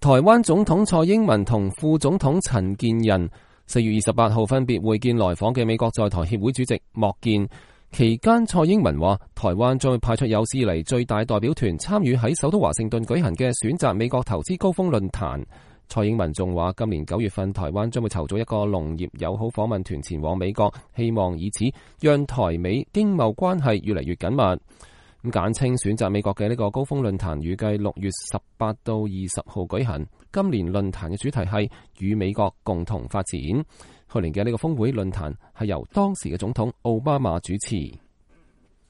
台灣總統蔡英文同副總統陳建仁4月28號分別會見來訪嘅美國在台協會主席莫健。期間，蔡英文話台灣將會派出有史以嚟最大代表團參與喺首都華盛頓舉行嘅選擇美國投資高峰論壇。蔡英文仲話今年9月份台灣將會籌組一個農業友好訪問團前往美國，希望以此讓台美經貿關係越嚟越緊密。咁簡稱選擇美國嘅呢個高峰論壇預計6月18到20號舉行。今年論壇嘅主題係與美國共同發展。去年嘅呢個峰會論壇係由當時嘅總統奧巴馬主持。